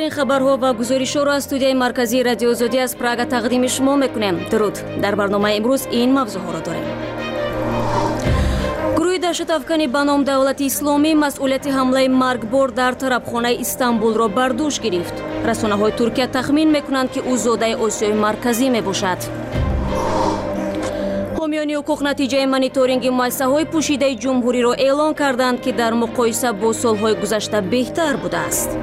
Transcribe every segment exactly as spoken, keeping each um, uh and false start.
آخرین خبرها و گزارش‌ها را از استودیوی مرکزی رادیو آزادی از پراگ تقدیم شما می‌کنیم. درود. در برنامه امروز این موضوع‌ها را داریم. گروه دهشت افکنی به نام دولت اسلامی مسئولیت حمله مرگبار در طرفخانه استانبول را بر دوش گرفت. رسانه‌های ترکیه تخمین می‌کنند که او زاده آسیای مرکزی میباشد. حامیان حقوق نتیجه مانیتورینگ مؤسسه‌های پوشیده جمهوری را اعلام کردند که در مقایسه با سال‌های گذشته بهتر بوده است.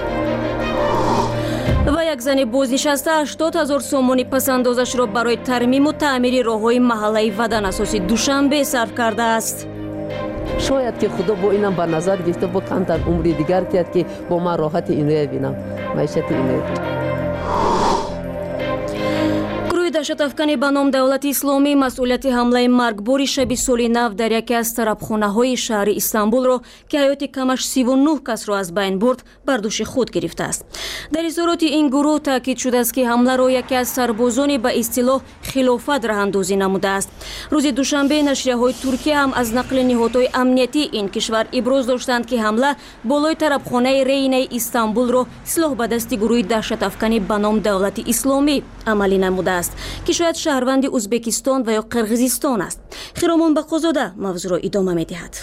و یک زن بازنشسته هشتاد هزار سومانی پسندازش را برای ترمیم و تعمیر راه‌های محله وطن اساسی دوشنبه صرف کرده است. شاید که خدا با اینم بر نظر گرفته با کمتر عمری دیگر کرد که با من راحت اینو ببینم، معیشت اینو. دهشت افکنی به نام دولت اسلامی مسئولیت حمله مرگبار شب سال نو در یکی از طرفخانه‌های شهر استانبول را که حیات کمش سی و نه کس را از بین برد بر دوش خود گرفته است. در اظهارات این گروه تاکید شده است که حمله را یکی از سربازان به اصطلاح خلافت راهاندازی نموده است. روز دوشنبه نشریه‌های ترکیه هم از نقل نهادهای امنیتی این کشور ابراز داشتند که حمله بالای طرفخانه رینه استانبول را سلاح به دست گروه دهشت افکنی به نام دولت اسلامی عملی نموده است که شاید شهروند ازبکستان و یا قرقیزستان است. خیرامان بقازاده موضوع را ادامه می‌دهد.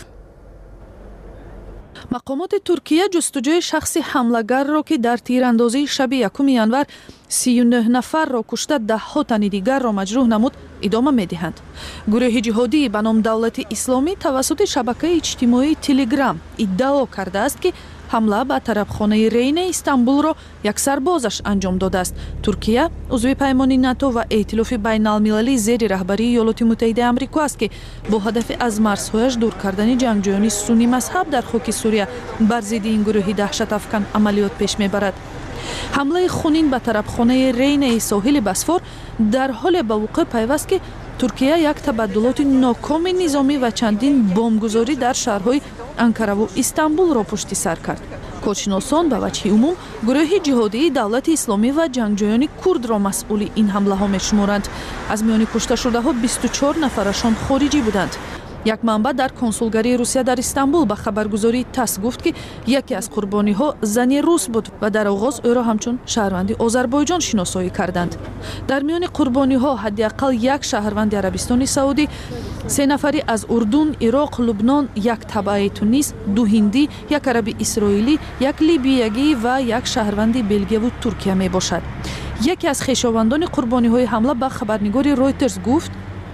مقامات ترکیه جستجوی شخص حمله‌گر را که در تیراندازی شب یکم ینور سی و نه نفر را کشته ده ها تن دیگر را مجروح نمود ادامه می‌دهند. گروه جهادی به نام دولت اسلامی توسط شبکه اجتماعی تلگرام ادعا کرده است که حمله به طرفخانه رین استانبول را یک سربازش انجام داده است. ترکیه عضو پیمان ناتو و ائتلاف بین المللی زیر رهبری ایالات متحده آمریکا است که با هدف از مرزهایش دور کردن جنگجویان سنی مذهب در خاک سوریه بر ضد این گروه دهشت افکن عملیات پیش میبرد. حمله خونین به طرفخانه رین ساحل بسفور در حال به وقوع پیوست که ترکیه یک تبادلات ناکام نظامی و چندین بمبگذاری در شهرهای انکره و استانبول را پشت سر کرد. کارشناسان به وجه عموم گروه جهادی دولت اسلامی و جنگجویان کرد را مسئول این حمله ها می‌شمارند. از میان کشته شده ها بیست و چهار نفرشان خارجی بودند. یک منبع در کنسولگری روسیه در استانبول به خبرگزاری تاس گفت که یکی از قربانی ها زن روس بود و در آغاز او را همچون شهروند آذربایجان شناسایی کردند. در میان قربانی ها حداقل یک شهروند عربستان سعودی، سه نفری از اردن، عراق، لبنان، یک تبع تونس، دو هندی، یک عربی اسرائیلی، یک لیبیایی و یک شهروند بلژیک و ترکیه می باشد. یکی از خویشاوندان قربانی های حمله به خبرنگار رویترز گفت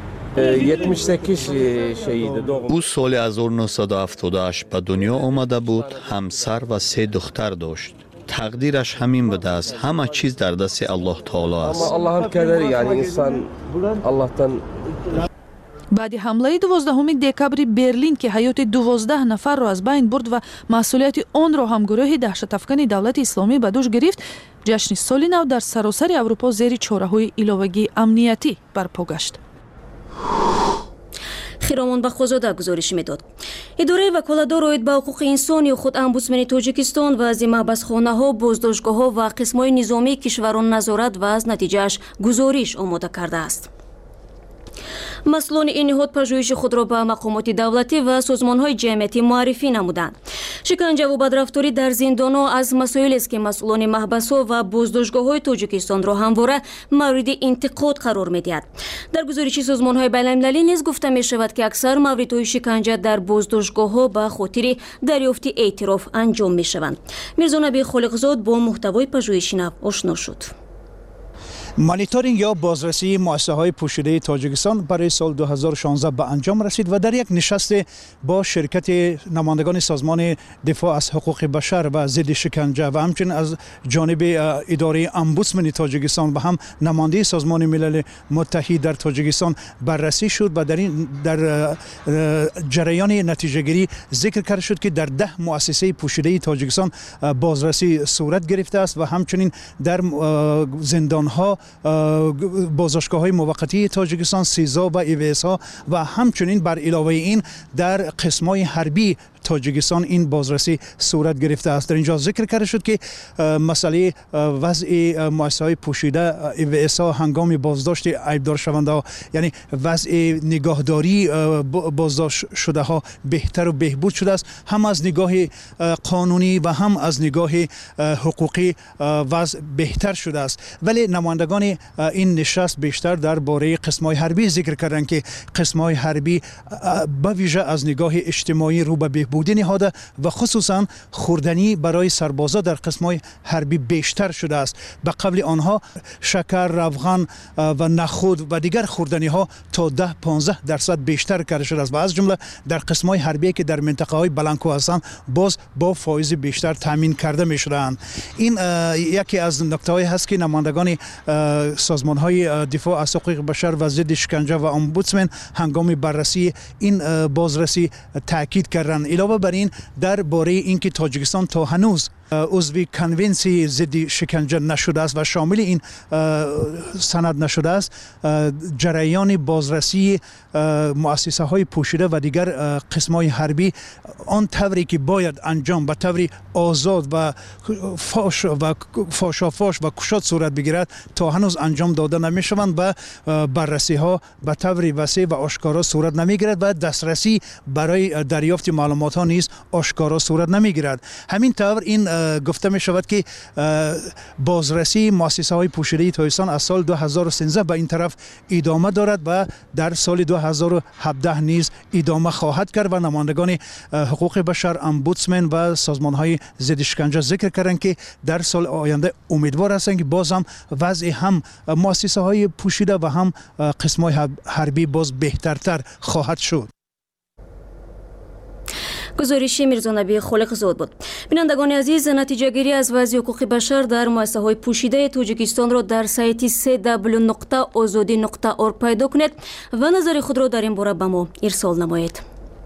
او سال هزار و نهصد و هفتاد و هشت به دنیا آمده بود، همسر و سه دختر داشت. تقدیرش همین بوده است. همه چیز در دست الله تعالی است. بعد حمله دوازدهم دکبر برلین که حیات دوازده نفر را از بین برد و مسئولیت آن را هم گروه دهشت افکن دولت اسلامی به دوش گرفت، جشن سال نو در سراسر اروپا زیر چاره‌های علاوگی امنیتی برپا گشت. خیرامان بخوزاده گزارش میداد. اداره وکالتدار اوید به حقوق انسانی خود امبودسمن تاجیکستان و از محبسخانه‌ها، بازداشتگاه‌ها و قسم‌های نظامی کشوران نظارت و از نتیجهش گزارش آماده کرده است. مسئولان این نهاد پژوهش خود را به مقامات دولتی و سازمان‌های جمعیتی معرفی نمودند. شکنجه و بدرفتاری در زندان‌ها از مسائلی است که مسئولان محبس‌ها و بازداشتگاه‌های تاجیکستان را همواره مورد انتقاد قرار می‌دهد. در گزارش سازمان‌های بین‌المللی نیز گفته می‌شود که اکثر موردهای شکنجه در بازداشتگاه‌ها به خاطر دریافت اعتراف انجام می‌شوند. میرزا نبی خالقزاد با محتوای پژوهش نو آشنا شد. مانیتورینگ یا بازرسی مؤسسه‌های پوشیده تاجیکستان برای سال دو هزار و شانزده به انجام رسید و در یک نشست با شرکت نمایندگان سازمان دفاع از حقوق بشر و ضد شکنجه و همچنین از جانب اداره امبودسمن تاجیکستان و هم نماینده سازمان ملل متحد در تاجیکستان بررسی شد و در این در جریان نتیجه گیری ذکر کرده شد که در ده مؤسسه پوشیده تاجیکستان بازرسی صورت گرفته است و همچنین در زندان‌ها، بازداشتگاه‌های موقتی تاجیکستان، سیزا و ایویس ها و همچنین بر علاوه این در قسم‌های حربی تاجیکستان این بازرسی صورت گرفته است. در اینجا ذکر کرده شد که مسئله وضع مؤسسه‌های پوشیده و اسا هنگام بازداشت عیبدار شونده ها، یعنی وضع نگاهداری بازداشت شده ها بهتر و بهبود شده است، هم از نگاه قانونی و هم از نگاه حقوقی وضع بهتر شده است. ولی نمایندگان این نشست بیشتر درباره قسم‌های حربی ذکر کردند که قسم‌های حربی به ویژه از نگاه اجتماعی رو به بهبودی نهاده و خصوصا خوردنی برای سربازا در قسم‌های حربی بیشتر شده است. به قبل آنها شکر، روغن و نخود و دیگر خوردنی ها تا ده پانزده درصد بیشتر کرده شده است و از جمله در قسم‌های حربی که در منطقه های بلانکو هستند باز با فایز بیشتر تامین کرده می شدند. این یکی از نکته‌هایی هست که نمایندگان سازمان‌های دفاع از حقوق بشر و ضد شکنجه و امبودسمن هنگام بررسی این بازرسی تاکید کردند. علاوه بر این درباره اینکه تاجیکستان تا هنوز عضو کنونسی ضد شکنجه نشده است و شامل این سند نشده است، جریان بازرسی مؤسسه های پوشیده و دیگر قسم های حربی آن طوری که باید انجام به طوری آزاد و فاش و فاشافاش و کشاد صورت بگیرد تا هنوز انجام داده نمی شوند و بررسی ها به طوری وسیع و آشکارا صورت نمی گیرد و دسترسی برای دریافت معلومات ها نیز آشکارا صورت نمی گیرد. همین طور این گفته می شود که بازرسی مؤسسه های پوشیده تاجیکستان از سال دو هزار و سیزده به این طرف ادامه دارد و در سال دو هزار و هفده نیز ادامه خواهد کرد و نمایندگان حقوق بشر، امبودسمن و سازمان های ضد شکنجه ذکر کردند که در سال آینده امیدوار هستند که باز هم وضع هم مؤسسه های پوشیده و هم قسم های حربی باز بهترتر خواهد شد. گزارش میرزانبی خالق زاد بود. بینندگان عزیز، نتیجه گیری از وضع حقوق بشر در مؤسسه های پوشیده تاجیکستان را در سایت سه دبلیو نقطه آزادی نقطه اورگ پیدا کنید و نظر خود را در این باره به ما ارسال نمایید.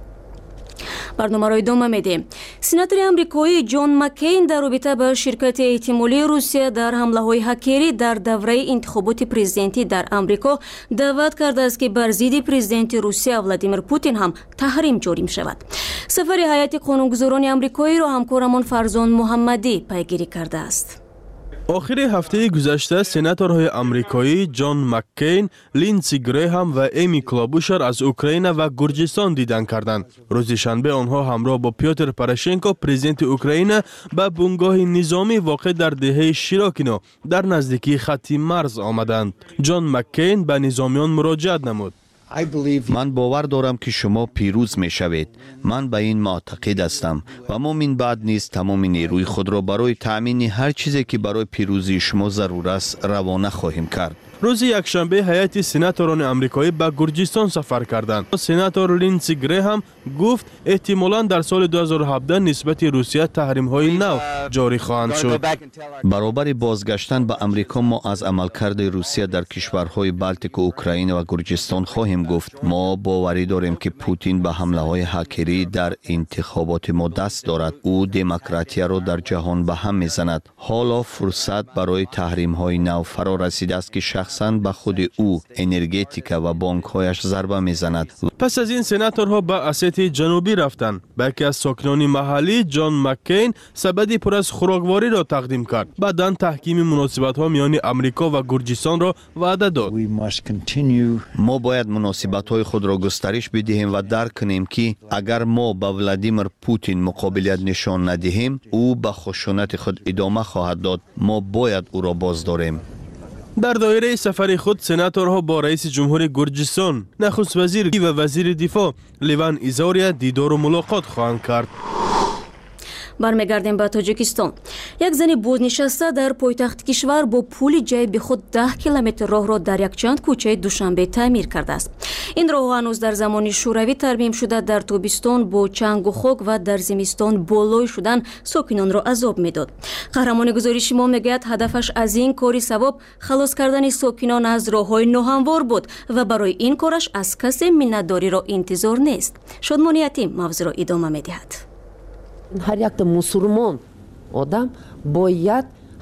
برنامه را ادامه میدیم. سناتور امریکایی جان مکین در رابطه با شرکت احتمالی روسیه در حمله های هکری در دوره انتخابات پرزیدنتی در امریکا دعوت کرده است که بر ضد پرزیدنت روسیه ولادیمیر پوتین هم تحریم جاری شود. سفر هیئت قانونگذاران امریکایی را همکارمان فرزان محمدی پیگیری کرده است. آخر هفته گذشته سناتورهای آمریکایی جان مکین، لینسی گریهام و ایمی کلابوشر از اوکراین و گرجستان دیدن کردند. روز شنبه آنها همراه با پیوتر پوراشنکو پرزیدنت اوکراین به بنگاه نظامی واقع در دهه شیراکینو در نزدیکی خط مرز آمدند. جان مکین به نظامیان مراجعت نمود. من باور دارم که شما پیروز می شوید. من به این معتقد هستم و ما من بعد نیز تمام نیروی خود را برای تأمین هر چیزی که برای پیروزی شما ضرور است روانه خواهیم کرد. روز یکشنبه هیئت سناتوران آمریکایی به گرجستان سفر کردند. سناتور لینسی گریهام گفت احتمالاً در سال دو هزار و هفده نسبت روسیه تحریم‌های نو جاری خواهند شد. برابر بازگشتن به امریکا ما از عملکرد روسیه در کشورهای بالتیک و اوکراین و گرجستان خواهیم گفت. ما باوری داریم که پوتین به حمله‌های هکری در انتخابات ما دست دارد. او دموکراسی را در جهان به هم می‌زند. حالا فرصت برای تحریم‌های نو فرا رسیده است که شخص به خود او انرژتیکا و بانک‌هایش ضربه می‌زند. پس از این سناتورها به اسیت جنوبی رفتند. با یکی از ساکنان محلی جان مکین سبدی پر از خوراکواری را تقدیم کرد. بعداً تحکیم مناسبت‌ها میان آمریکا و گرجستان را وعده داد. ما باید مناسبت‌های خود را گسترش بدهیم و درک کنیم که اگر ما به ولادیمیر پوتین مقابلیت نشان ندهیم او به خشونت خود ادامه خواهد داد. ما باید او را بازداریم. در دایره سفر خود سناتورها با رئیس جمهور گرجستان، نخست وزیر و وزیر دفاع لیوان ایزاریا دیدار و ملاقات خواهند کرد. برمیگردیم به تاجیکستان. یک زن بازنشسته در پایتخت کشور با پول جیب خود ده کیلومتر راه را در یک چند کوچه دوشنبه تعمیر کرده است. این راه هنوز در زمان شوروی ترمیم شده در تابستان با چنگ و خاک و در زمستان بالای شدن ساکنان را عذاب میداد. قهرمان گزارش ما میگوید هدفش از این کاری ثواب خلاص کردن ساکنان از راههای ناهموار بود و برای این کارش از کسی منتداری را انتظار نیست. شادمان یتیم موضوع را ادامه میدهد. هر یک مسلمان آدم باید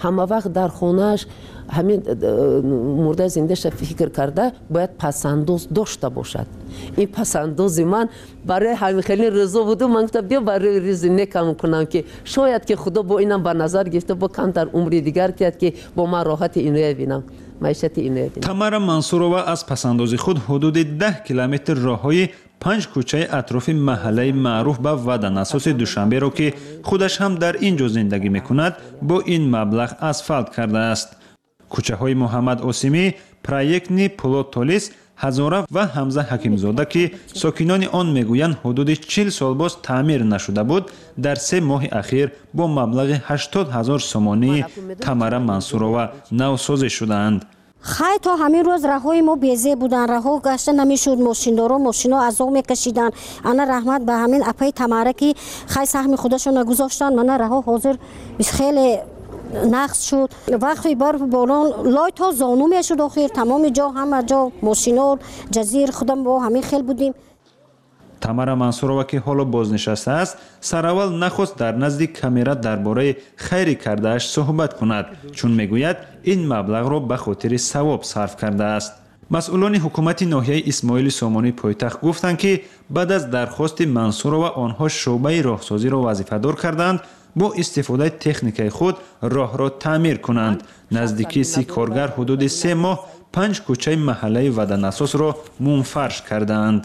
همه وقت در خونهش همین مرده زندهش فکر کرده باید پسندوز داشته باشد. این پسندوز من برای همین خیلی رضا بود و من گفتم بیا برای ریزی نکم کنم که شاید که خدا با اینم به نظر گرفته با کمتر عمری دیگر کرد که با من راحت اینو ببینم، معیشت اینو ببینم. تمارا منصورова از پسندازی خود حدود ده کیلومتر راههای پنج کوچه اطراف محله معروف به ودناساس دوشنبه را که خودش هم در اینجا زندگی میکند با این مبلغ اسفالت کرده است. کوچه های محمد آسیمی، پرایکنی، پولوتولیس، هزاره و حمزه حکیمزاده که ساکنان آن میگویند حدود چهل سال باز تعمیر نشده بود، در سه ماه اخیر با مبلغ هشتاد هزار سومانی تمارا منصورова نوسازی شدند. خیلی تا همین روز راههای ما بیزه بودن، راهها گشته نمیشد، ماشیندارا ماشینا از آب میکشیدن. انا رحمت به همین اپای تماره که خیلی سهم خودشون نگذاشتن، من راهها حاضر خیلی نقص شد. وقتی بار بالان لای تا زانو میشد آخر تمام جا همه جا ماشینا جزیر خودم با همین خیل بودیم. تمارا منصورова که حالا بازنشسته است، سراول نخواست در نزد کامرا درباره خیری کردهش صحبت کند، چون میگوید این مبلغ را به خاطر ثواب صرف کرده است. مسئولان حکومت ناحیه اسماعیل سامانی پایتخت گفتند که بعد از درخواست منصورова آنها شعبه راهسازی را وظیفه‌دار کردند با استفاده تکنیک خود راه را تعمیر کنند. نزدیکی سی کارگر حدود سه ماه پنج کوچه محله ودناساس را منفرش کردند.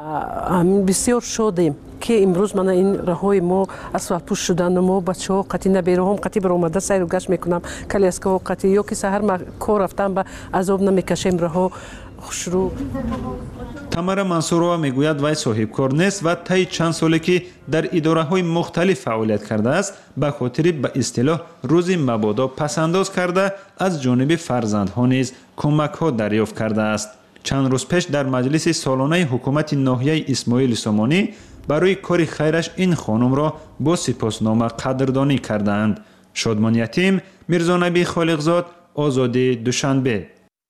بسیار شدیم که امروز من این راههای ما اسفالت پوش شدن و ما بچه ها قطعی نبیرم قطعی برآمده سیر و گشت میکنم کلی از که قطعی یا که سهر ما کار رفتم به عذاب نمیکشیم راه شروع. تمارا منصورова میگوید وی صاحب کار نیست و طی چند سالی که در اداره های مختلف فعالیت کرده است به خاطر به اصطلاح روزی مبادا پسنداز کرده از جانب فرزندها نیز کمک ها دریافت کرده است. چند روز پیش در مجلس سالانه حکومت ناحیه اسماعیل سامانی برای کار خیرش این خانم را با سپاسنامه قدردانی کردند. شادمان یتیم، میرزا نبی خالقزاد، آزادی دوشنبه.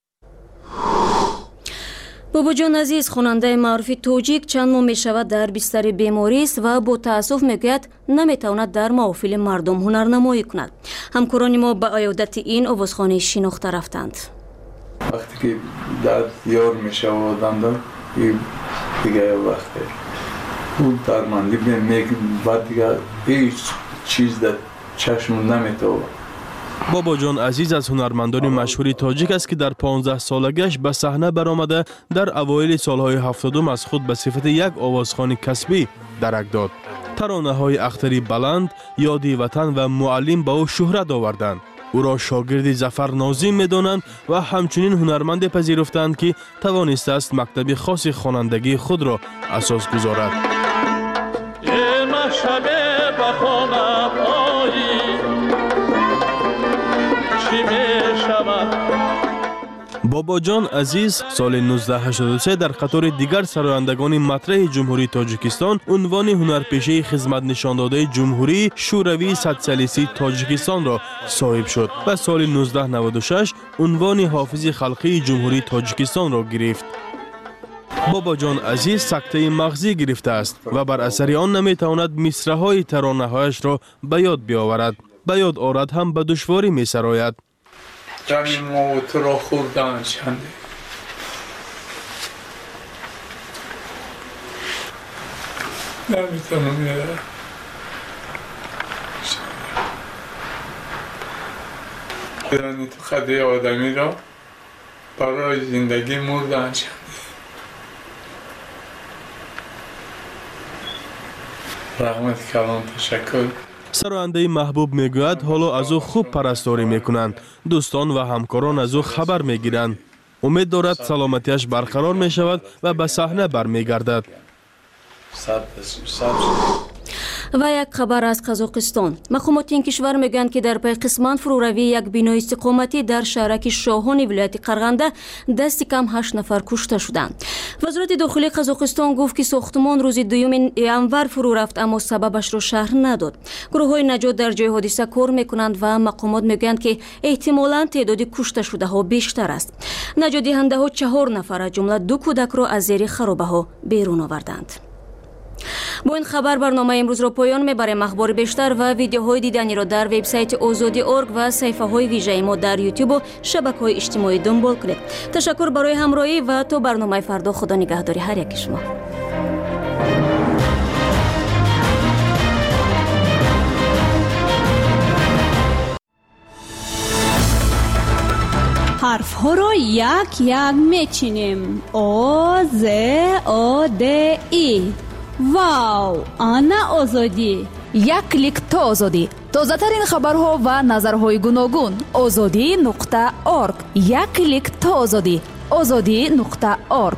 باباجان عزیز خواننده معروف توجیک چند ماه می شود در بستر بیماری است و با تاسف میگوید نمیتواند در محافل مردم هنرنمایی کند. همکاران ما به عیادت این آوازخوانه شناخته رفتند. وقتی که در یار می شود آدم در این دیگه وقتی اون درماندی میگه بعد دیگه هیچ چیز در چشم نمیتونه. باباجان عزیز از هنرمندان مشهور تاجیک است که در پانزده سالگیش به صحنه برآمده در اوایل سالهای هفتادم از خود به صفت یک آوازخوان کسبی درک داد. ترانه‌های اختری بلند، یادی وطن و معلم به او شهرت آوردند. او را شاگرد ظفر ناظم می‌دانند و همچنین هنرمند پذیرفتند که توانسته است مکتب خاص خوانندگی خود را اساس گذارد. باباجان عزیز سال نوزده هشتاد و سه در قطار دیگر سرایندگان مطرح جمهوری تاجیکستان عنوان هنرپیشه خدمت نشان داده جمهوری شوروی سوسیالیستی تاجیکستان را صاحب شد و سال نوزده نود و شش عنوان حافظ خلقی جمهوری تاجیکستان را گرفت. باباجان عزیز سکته مغزی گرفته است و بر اثر آن نمیتواند مصرع‌های ترانه‌هایش را به یاد بیاورد. به یاد آورد هم به دشواری می‌سراید. جانی ما تو را خوردن چنده نمیتونم یه یعنی تو خده آدمی را برای زندگی مردن چنده. رحمت کلام تشکر. سراینده محبوب میگوید حالا از او خوب پرستاری میکنند. دوستان و همکاران از او خبر میگیرند. امید دارد سلامتیش برقرار میشود و به صحنه برمیگردد. و یک خبر از قزاقستان. مقامات این کشور میگویند که در پی قسمت فروروی یک بنای استقامتی در شهرک شاهان ولایت قرغنده دست کم هشت نفر کشته شدند. وزارت داخلی قزاقستان گفت که ساختمان روز دوم ینور فرو رفت اما سببش را شرح نداد. گروه های نجات در جای حادثه کار میکنند و مقامات میگویند که احتمالاً تعداد کشته شده ها بیشتر است. نجات دهنده ها چهار نفر از جمله دو کودک را از زیر خرابه ها بیرون آوردند. با این خبر برنامه امروز را پایان میبریم. اخبار بیشتر و ویدیوهای دیدنی را در وبسایت آزادی دات اورگ و صفحه های ویژه ما در یوتیوب و شبکه‌های اجتماعی دنبال کنید. تشکر برای همراهی و تا برنامه فردا. خدا نگهداری هر یک شما. حرف ها رو یک یک میچینیم. او ز او د ای. واو، آنا آزادی. یک کلیک تا آزادی. تازه ترین خبرها و نظرهای گوناگون. آزادی نقطه اورگ. یک کلیک تا آزادی. آزادی نقطه اورگ.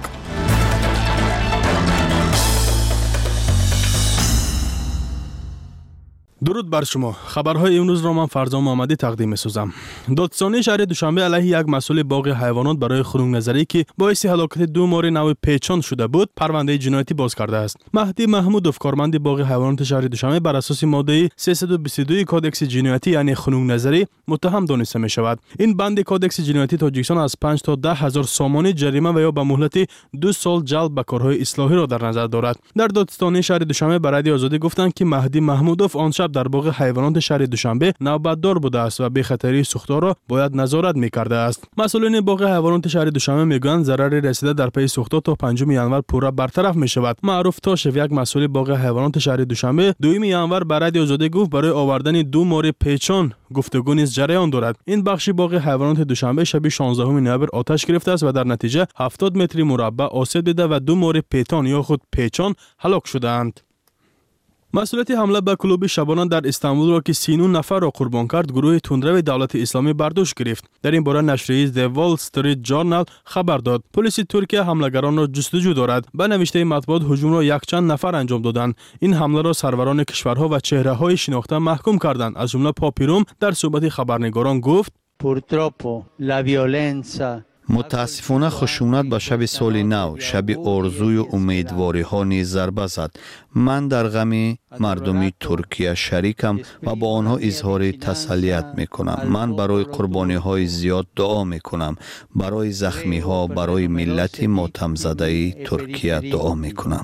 درود بر شما. خبرهای امروز را من فرزام محمدی تقدیم می‌سازم. دادستانی شهر دوشنبه علیه یک مسئول باغ حیوانات برای خنک نظری که باعث هلاکت دو مار نو پیچان شده بود، پرونده جنایتی باز کرده است. مهدی محمودوف، کارمند باغ حیوانات شهر دوشنبه، بر اساس ماده سیصد و بیست و دو کودکس جنایتی یعنی خنک نظری متهم دانسته می شود. این بند کودکس جنایتی تاجیکستان از پنج تا ده هزار سامانه جریمه و یا به مهلت دو سال جلب به کارهای اصلاحی را در نظر دارد. در دادستانی شهر دوشنبه برای رادیو آزادی گفتند که مهدی محمودوف آن شب در باغ حیوانات شهر دوشنبه نوبتدار بوده است و به خطری سوختار را باید نظارت می‌کرده است. مسئولین باغ حیوانات شهر دوشنبه میگویند ضرر رسیده در پی سوختار تا پنجم ژانویه پورا برطرف می‌شود. معروف تاشف، یک مسئول باغ حیوانات شهر دوشنبه، دوم ژانویه برای رادیو آزادی گفت برای آوردن دو مار پیچان گفتگو نیز جریان دارد. این بخش باغ حیوانات دوشنبه شب شانزدهم نوامبر آتش گرفته است و در نتیجه هفتاد متر مربع آسیب دیده و دو مار پیتان یا خود پیچان هلاک شدند. مسئولیت حمله به کلوب شبانان در استانبول را که سی و نه نفر را قربان کرد، گروه تندرو دولت اسلامی برداشت گرفت. در این باره نشریه The Wall Street Journal خبر داد. پلیس ترکیه حملگران را جستجو دارد. به نوشته مطبوعات هجوم را یک چند نفر انجام دادند. این حمله را سروران کشورها و چهره‌های شناخته محکوم کردند. از جمله پاپیروم در صحبت خبرنگاران گفت: Purtroppo la violenza متاسفانه خشونت به شب سال نو، شب آرزوی و امیدواری ها نیز ضربه زد. من در غم مردمی ترکیه شریکم و با آنها اظهار تسلیت می کنم. من برای قربانی های زیاد دعا می کنم. برای زخمی ها، برای ملت ماتم زده ترکیه دعا می کنم.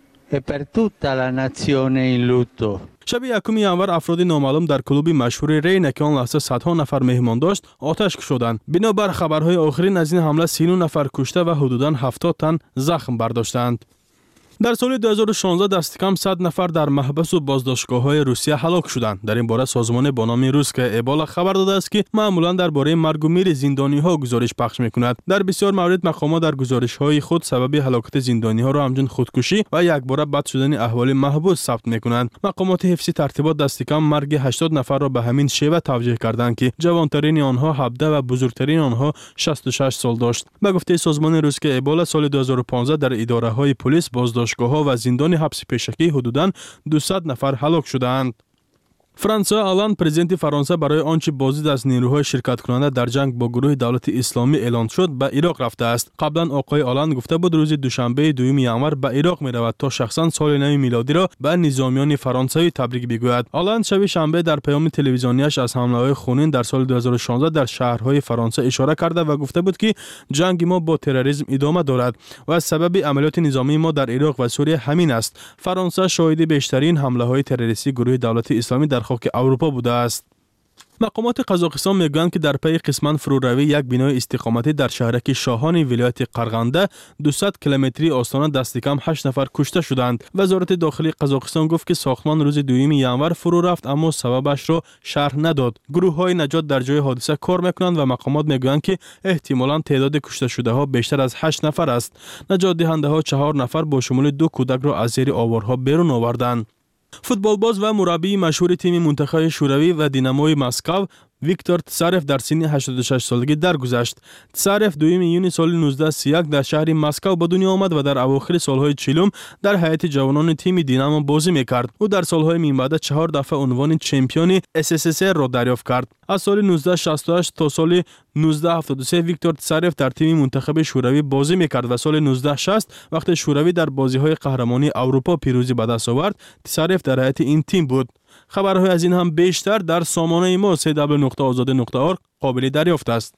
شب یکم ژانویه افراد نامعلوم در کلوب مشهور رینا که آن لحظه صدها نفر مهمان داشت آتش کشیدند. بنابر خبرهای آخرین از این حمله سی و نه نفر کشته و حدوداً هفتاد تن زخم برداشتند. در سال دو هزار و شانزده دست کم صد نفر در محبس و بازداشتگاه‌های روسیه هلاک شدند. در این باره سازمان با نام روس که ایبالا خبر داده است که معمولاً درباره مرگ و میر زندانی‌ها گزارش پخش می‌کند. در بسیار موارد مقامات در گزارش‌های خود سبب هلاکت زندانی‌ها را همچون خودکشی و یک باره بد شدن احوال محبوس ثبت می‌کنند. مقامات حفظی ترتیبات دست کم مرگ هشتاد نفر را به همین شیوه توجیه کردند که جوانترین آنها هفده و بزرگترین آنها شصت و شش سال داشت. به گفته سازمان روس که ایبالا سال دو هزار و پانزده در اداره‌های پلیس، بازداشت ها و زندان حبس پیشکی حدوداً دویست نفر هلاک شدند. فرانسه آلان پرزیدنت فرانسه برای آنچه بازدید از نیروهای شرکت کننده در جنگ با گروه دولت اسلامی اعلان شد به عراق رفته است. قبلا آقای آلان گفته بود روز دوشنبه دوم ژانویه به عراق می رود تا شخصا سال نو میلادی را به نظامیان فرانسوی تبریک بگوید. آلان شب شنبه در پیام تلویزیونیش از حمله‌های خونین در سال دو هزار و شانزده در شهرهای فرانسه اشاره کرده و گفته بود که جنگ ما با تروریسم ادامه دارد و سبب عملیات نظامی ما در عراق و سوریه همین است. فرانسه شاهد بیشترین حمله‌های تروریستی گروه دولت اسلامی در خاک اروپا بوده است. مقامات قزاقستان میگویند که در پی قسماً فروروی یک بنای استقامتی در شهرک شاهان ولایت قرغنده دویست کیلومتری آستانه دست کم هشت نفر کشته شدند. وزارت داخلی قزاقستان گفت که ساختمان روز دوم ژانویه فرو رفت اما سببش را شرح نداد. گروه‌های نجات در جای حادثه کار میکنند و مقامات میگویند که احتمالاً تعداد کشته شده ها بیشتر از هشت نفر است. نجات دهنده ها چهار نفر با شمول دو کودک را از زیر آوارها بیرون آوردند. فوتبال باز و مربی مشهور تیم منتخب شوروی و دیناموی مسکو ویکتور تسارف در سن هشتاد و شش سالگی درگذشت. تسارف دوم یونیو سال نوزده سی و یک در شهر مسکو به دنیا آمد و در اواخر سالهای چهلم در هیئت جوانان تیم دینامو بازی میکرد. او در سالهای میانبر چهار دفعه عنوان چمپیون اس اس اس ار را دریافت کرد. از سال نوزده شصت و هشت تا سال نوزده هفتاد و سه ویکتور تسارف در تیم منتخب شوروی بازی میکرد و سال نوزده شصت وقتی شوروی در بازی‌های قهرمانی اروپا پیروزی به دست آورد، تسارف در هیئت این تیم بود. خبرهای از این هم بیشتر در سامانه ما سی دبلیو نقطه آزادی نقطه اورگ قابل دریافت است.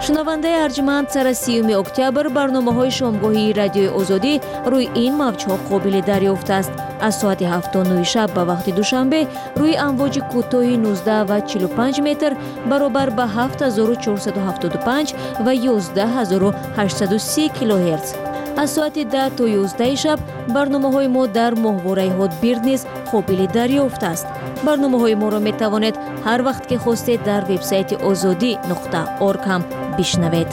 шунавандаи арҷманд сара сиюми октябр барномаҳои шомгоҳии радиои озодӣ рӯи ин мавҷҳо қобили дарёфт аст. аз соати ҳафт то нӯҳ шаб ба вақти душанбе рӯи амвоҷи кӯтоҳи нуздаҳ ва чилу панҷ метр баробар ба ҳафт ҳазору чорсаду ҳафтоду панҷ ва ёздаҳ ҳазору ҳаштсаду си килоҳерц. аз соати даҳ то ёздаҳи шаб барномаҳои мо дар моҳвораи ҳотбирд низ қобили дарёфт аст. барномаҳои моро метавонед ҳар вақт ки хостед дар вебсайти озодӣ нуқта орг ҳам бишнавед.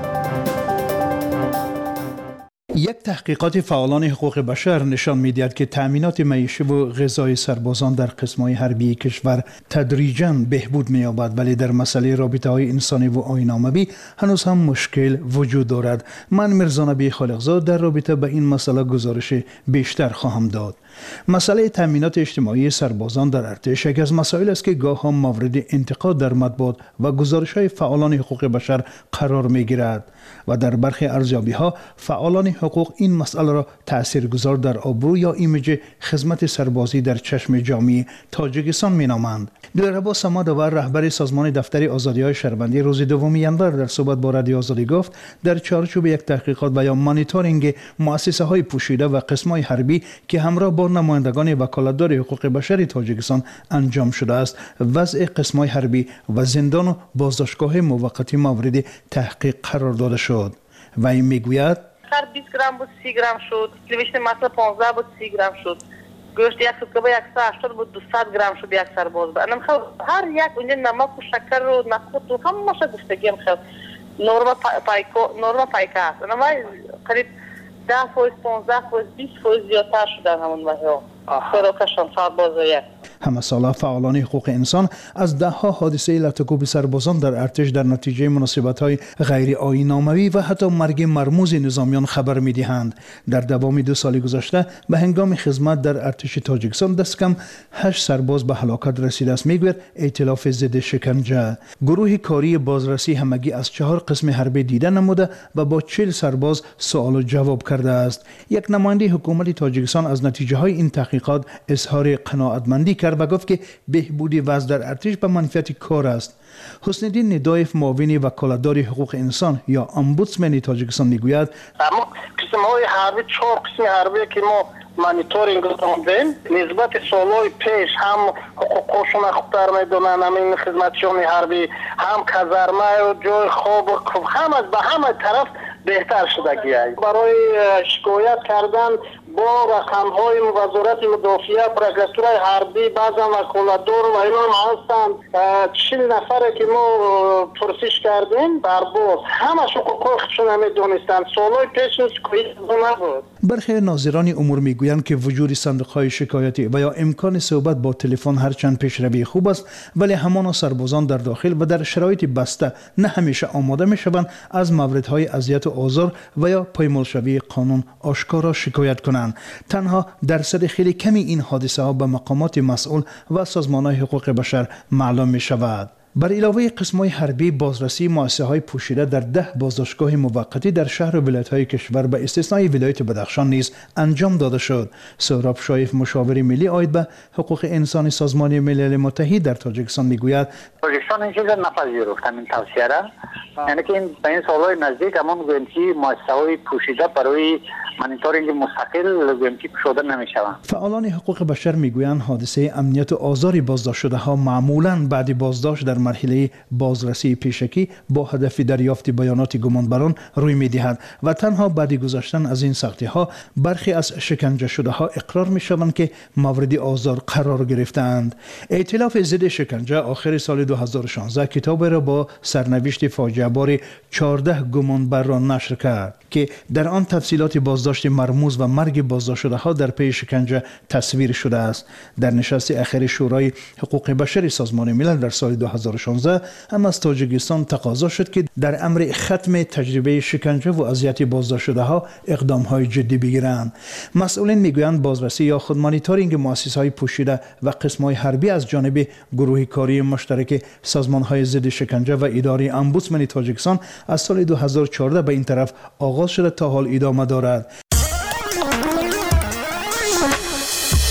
یک تحقیقات فعالان حقوق بشر نشان می‌دهد که تأمینات معیشی و غذای سربازان در قسم‌های حربی کشور تدریجاً بهبود می‌یابد، ولی در مسئله رابطه‌های انسانی و آیین‌ناموی هنوز هم مشکل وجود دارد. من میرزا نبی خالقزاد در رابطه با این مسئله گزارش بیشتر خواهم داد. مسئله تأمینات اجتماعی سربازان در ارتش یکی از مسائل است که گاهی مورد انتقاد در مطبوعات و گزارش‌های فعالان حقوق بشر قرار می‌گیرد و در برخی ارزیابی‌ها فعالان حقوق این مسئله را تاثیرگذار در آبرو یا ایمیج خدمت سربازی در چشم جامعه تاجیکستان می‌نامند. دلربا سمادآور رهبر سازمان دفتر آزادی‌های شهروندی روز دوم ژانویه در صحبت با رادیو آزادی گفت در چارچوب یک تحقیقات و یا مانیتورینگ مؤسسه‌های پوشیده و قسم‌های حربی که همراه با نمایندگان وکالتدار حقوق بشر تاجیکستان انجام شده است، وضع قسم‌های حربی و زندان و بازداشتگاه موقتی مورد تحقیق قرار داده شد. و این میگوید هر بیست گرم بود سی گرم شد، کلیویشت مثلا پانزده بود سی گرم شد، گوشت یک کباب صد و هشتاد بود دویست گرم شد یک سرباز. من خب هر یک اونجا نمک و شکر و نخود و همه گفتگی میخواد نورما پایکو نورما پایکا است. اما قریب ده فوز پانزده فوز بیست فوز زیادتر شدن همون ماها. خیروکشان سربازایه. همه ساله فعالان حقوق انسان از ده ها حادثه لطکوب سربازان در ارتش در نتیجه مناسبت‌های غیر آیین‌ناموی و حتی مرگ مرموز نظامیان خبر می‌دهند. در دوام دو سال گذشته به هنگام خدمت در ارتش تاجیکستان دست کم هشت سرباز به هلاکت رسیده است، میگوید ائتلاف ضد شکنجه. گروه کاری بازرسی همگی از چهار قسم حربی دیده نموده و با چهل سرباز سوال و جواب کرده است. یک نماینده حکومت تاجیکستان از نتیجه‌های این تحقیقات اظهار قناعتمندی کرد و گفت که بهبودی وضع در ارتش به منفعت کار است. حسن الدین ندایف معاون وکالتدار حقوق انسان یا امبودسمن تاجیکستان میگوید اما قسم‌های حربی چهار قسم حربی که ما مانیتورینگ کردیم نسبت سالهای پیش هم حقوقشون خوبتر میدونن، همین خدمتیان حربی هم کازارمه و جای خواب هم از به همه طرف بهتر شدگی است. برای شکایت کردن با رقم‌های وزارت مدافعه پروکراتورای حربی بعضا وکالتدار و اینا هستند چهل نفره که ما پرسش کردیم در باز همشون حقوقشون نمیدونستند. سالهای پیش شکایت نبود. برخی ناظران امور میگویند که وجود صندوق‌های شکایتی و یا امکان صحبت با تلفن هرچند پیشروی خوب است، ولی همان سربازان در داخل و در شرایط بسته نه همیشه آماده میشوند از موردهای اذیت و آزار و یا پایمالشوی قانون آشکارا شکایت کنند. تنها درصد خیلی کمی این حادثه ها به مقامات مسئول و سازمان‌های حقوق بشر معلوم می شود. بر علاوه قسم‌های حربی بازرسی مؤسسه‌های پوشیده در ده بازداشتگاه موقتی در شهر و ولایت‌های کشور به استثنای ولایت بدخشان نیز انجام داده شد. سهراب شایف مشاور ملی عاید به حقوق انسان سازمان ملل متحد در تاجیکستان میگوید تاجیکستان این چیز نپذیرفت همین توصیه را، یعنی که این به این سالهای نزدیک همان گویمتی مؤسسه‌های پوشیده برای مانیتورینگ مستقل گویمتی شده نمی‌شوند. فعالان حقوق بشر میگویند حادثه امنیت و آزار بازداشت شده‌ها معمولاً بعد بازداشت در مرحله بازرسی پیشکی با هدف دریافت بیانات گمانبران روی می‌دهد و تنها بعد گذشتن از این سختی‌ها برخی از شکنجه شده‌ها اقرار می‌شوند که مورد آزار قرار گرفتند. ائتلاف ضد شکنجه آخر سال دو هزار و شانزده کتاب را با سرنوشت فاجعه بار چهارده گمانبر را نشر کرد که در آن تفصیلات بازداشت مرموز و مرگ بازداشت شده‌ها در پی شکنجه تصویر شده است. در نشست اخیر شورای حقوق بشر سازمان ملل در سال دو هزار و شانزده هم از تاجیکستان تقاضا شد که در امر ختم تجربه شکنجه و اذیت بازداشت شده‌ها اقدام‌های جدی بگیرند. مسئولین میگویند بازرسی یا خود مانیتورینگ مؤسسه‌های پوشیده و قسم‌های حربی از جانب گروه کاری مشترک سازمان‌های ضد شکنجه و اداره امبودسمن تاجیکستان از سال دو هزار و چهارده به این طرف آغاز شده تا حال ادامه دارد.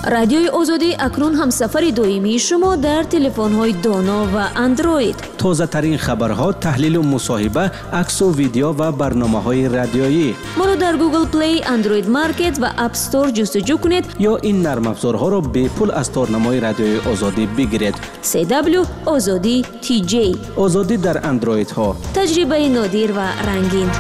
رادیوی آزادی اکنون هم سفر دائمی شما در تلفن‌های دانا و اندروید. تازه ترین خبرها، تحلیل و مصاحبه، عکس و ویدیو و برنامه‌های رادیویی. ما رو در گوگل پلی، اندروید مارکت و اپ استور جستجو کنید یا این نرم افزارها رو به پول از تارنمای رادیوی آزادی بگیرید. سی دبلیو آزادی تی جی. آزادی در اندروید ها. تجربه نادر و رنگین.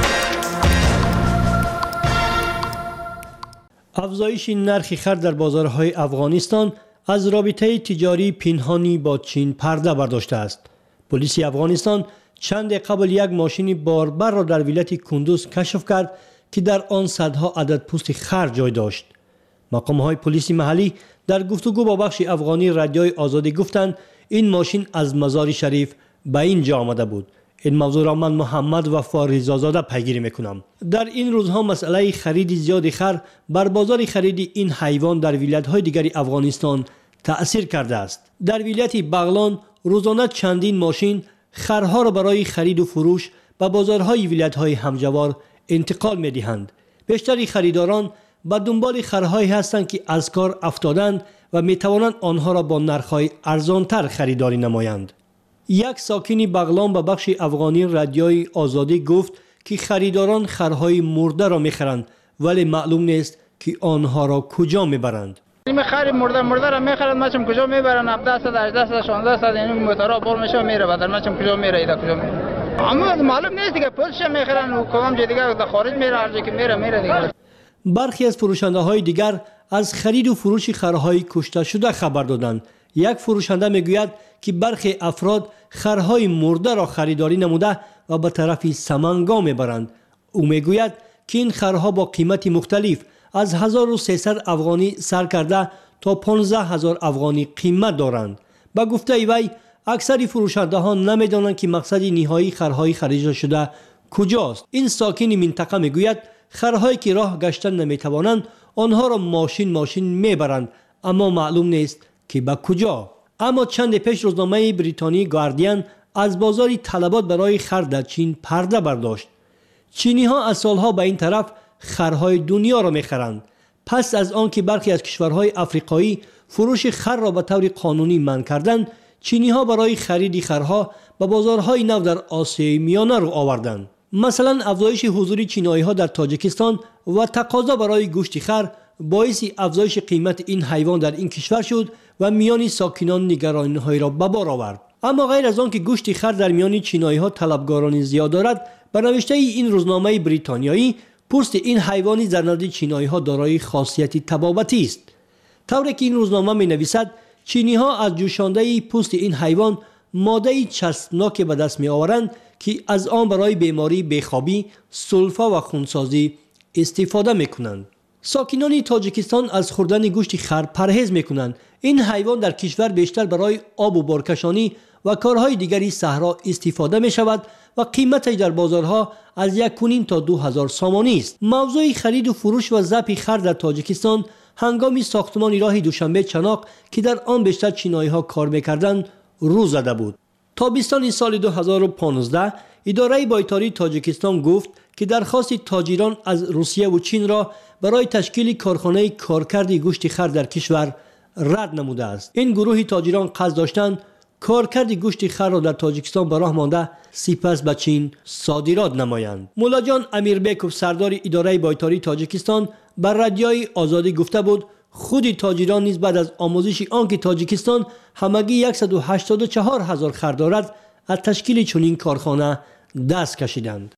افزایش نرخ خر در بازارهای افغانستان از رابطه تجاری پنهانی با چین پرده برداشته است. پلیس افغانستان چند قبل یک ماشین باربر را در ولایت کندوز کشف کرد که در آن صدها عدد پوست خر جای داشت. مقام‌های پلیس محلی در گفتگو با بخش افغانی رادیوی آزادی گفتند این ماشین از مزار شریف به اینجا آمده بود. این موضوع را من محمد وفا رضازاده پیگیری میکنم. در این روزها مسئله خرید زیاد خر بر بازار خرید این حیوان در ولایت‌های دیگر افغانستان تأثیر کرده است. در ولایت بغلان روزانه چندین ماشین خرها را برای خرید و فروش به بازارهای ولایت‌های همجوار انتقال می‌دهند. بیشتر خریداران به دنبال خرهایی هستند که از کار افتادند و می‌توانند آنها را با نرخ‌های ارزان‌تر خریداری نمایند. یک ساکن بغلان به بخش افغانی رادیوی آزادی گفت که خریداران خرهای مرده را می‌خرند ولی معلوم نیست که آنها را کجا می‌برند. این خر مرده مرده را می‌خرند، ماشم کجا می‌برند؟ هفده صد، هجده صد، شانزده صد این موتورا پر میشه میره بعد ماشم کجا میره ایدا کجا میره. اما معلوم نیست که پولش می‌خرند و کدام جای دیگه در خارج میره، هر جایی که میره میره دیگه. برخی از فروشنده‌های دیگر از خرید و فروش خرهای کشته شده خبر دادند. یک فروشنده میگوید که برخی افراد خرهای مرده را خریداری نموده و به طرف سمنگا میبرند. او میگوید که این خرها با قیمت مختلف از هزار و سیصد افغانی سر کرده تا پانزده هزار افغانی قیمت دارند. با گفته وی اکثر فروشنده ها نمیدانند که مقصد نهایی خرهای خرید شده کجاست. این ساکن منطقه میگوید خرهایی که راه گشتن نمیتوانند آنها را ماشین ماشین میبرند اما معلوم نیست که به کجا. اما چند پیش روزنامه بریتانی گاردین از بازار طلبات برای خر در چین پرده برداشت. چینی ها از سالها به این طرف خرهای دنیا را میخرند. پس از آن که برخی از کشورهای افریقایی فروش خر را به طور قانونی منع کردند، چینی ها برای خرید خرها به بازارهای نو در آسیای میانه رو آوردند. مثلا افزایش حضور چینایی ها در تاجیکستان و تقاضا برای گوشت خر باعث افزایش قیمت این حیوان در این کشور شد و میان ساکنان نگرانی‌های را به بار آورد. اما غیر از آن که گوشت خر در میان چینایی‌ها طلبگاران زیاد دارد، به نوشته این روزنامه بریتانیایی پوست این حیوانی در نزد چینایی‌ها دارای خاصیت طبابتی است. طوری که این روزنامه می‌نویسد چینی‌ها از جوشانده پوست این حیوان ماده چسبناک به دست می‌آورند که از آن برای بیماری بیخوابی، سلفا و خونسازی استفاده می‌کنند. ساکنان تاجیکستان از خوردن گوشت خر پرهیز میکنند. این حیوان در کشور بیشتر برای آب و بارکشانی و کارهای دیگری صحرا استفاده می شود و قیمتش در بازارها از یک و نیم تا دو هزار سامانی است. موضوع خرید و فروش و ذبح خر در تاجیکستان هنگامی ساختمان راه دوشنبه چناق که در آن بیشتر چینایی ها کار میکردند رو زده بود. تابستان سال دو هزار و پانزده اداره بایتاری تاجیکستان گفت که درخواست تاجران از روسیه و چین را برای تشکیل کارخانه کارکرد گوشت خر در کشور رد نموده است. این گروه تاجران قصد داشتند کارکرد گوشت خر را در تاجیکستان به راه مانده سپس به چین صادرات نمایند. مولا جان امیربکوف سردار اداره بایتاری تاجیکستان بر رادیوی آزادی گفته بود خود تاجران نیز بعد از آموزش آنکه تاجیکستان همگی صد و هشتاد و چهار هزار خر دارد از تشکیل چنین کارخانه دست کشیدند.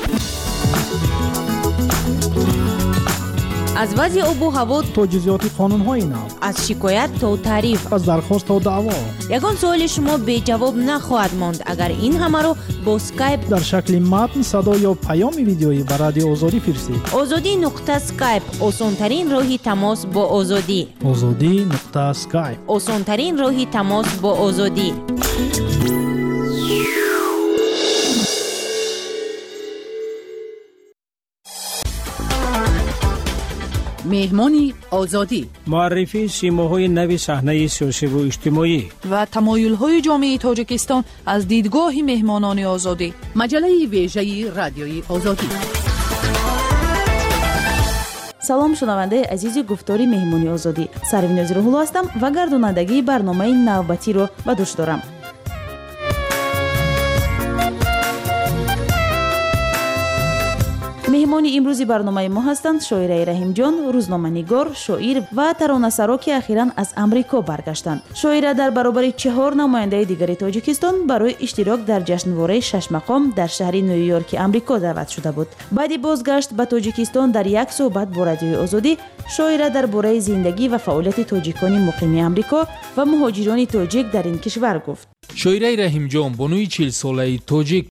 از وضع آب و هوا تا جزئیات قانون‌های نو، از شکایت تا تعریف، از درخواست تا دعوا، یگان سوال شما بی جواب نخواهد ماند اگر این همه رو با اسکایپ در شکل متن، صدا یا پیام ویدیویی به رادیو آزادی فرستید. آزادی نقطه اسکایپ آسان‌ترین راه تماس با آزادی. آزادی نقطه اسکایپ آسان‌ترین راه تماس با آزادی. مهمانی آزادی، معرفی سیماهای نوی صحنه سیاسی و اجتماعی و تمایل‌های جامعه تاجیکستان از دیدگاه مهمانان آزادی. مجله ویژه رادیوی آزادی. салом шунавандаи азизи гуфтори меҳмони озодӣ. Сарвинози Рӯҳулло ҳастам ва гардонандагии барномаи навбатиро ба дӯш дорам. меҳмони имрӯзи барномаи мо ҳастанд шоираи Раҳимҷон, рӯзноманигор, шоир ва таронасаро, ки ахиран аз Амрико баргаштанд. Шоира дар баробари чаҳор намояндаи дигари Тоҷикистон барои иштирок дар ҷашнвораи шашмақом дар шаҳри Ню-Йорки Амрико даъват шуда буд. Баъди бозгашт ба Тоҷикистон дар як суҳбат бо Радиои Озодӣ, шоира дар бораи зиндагӣ ва фаъолияти тоҷикони муқими Амрико ва муҳоҷирони тоҷик дар ин кишвар гуфт. шоираи Раҳимҷон бонуи чил солаи тоҷик